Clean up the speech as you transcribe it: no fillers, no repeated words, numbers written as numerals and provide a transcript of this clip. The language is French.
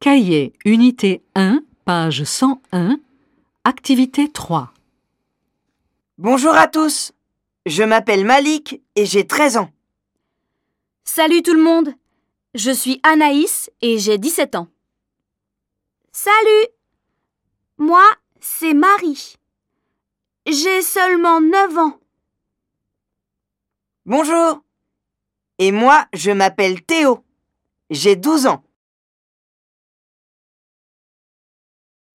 Cahier, unité 1, page 101, activité 3. Bonjour à tous, je m'appelle Malik et j'ai 13 ans. Salut tout le monde, je suis Anaïs et j'ai 17 ans. Salut, moi c'est Marie. J'ai seulement 9 ans. Bonjour, et moi je m'appelle Théo, j'ai 12 ans.